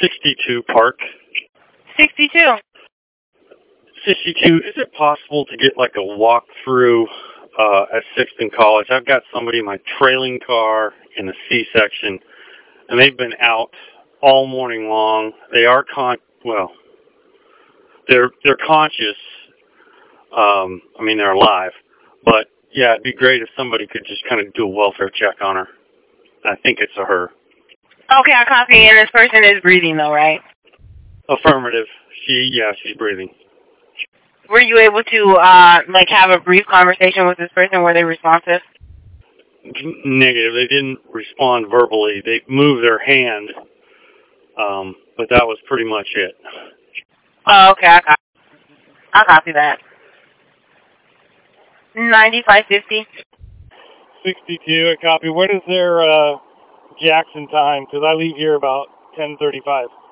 62 Park. 62. 62, is it possible to get like a walkthrough at Sixton College? I've got somebody in my trailing car in the C-section, and they've been out all morning long. They are they're conscious. I mean, they're alive. But, yeah, it'd be great if somebody could just kind of do a welfare check on her. I think it's a her. Okay, I copy, and this person is breathing, though, right? Affirmative. She's breathing. Were you able to, have a brief conversation with this person? Were they responsive? Negative. They didn't respond verbally. They moved their hand, but that was pretty much it. Oh, okay, I'll copy that. 9550. 62, I copy. What is their Jackson time? Because I leave here about 10:35.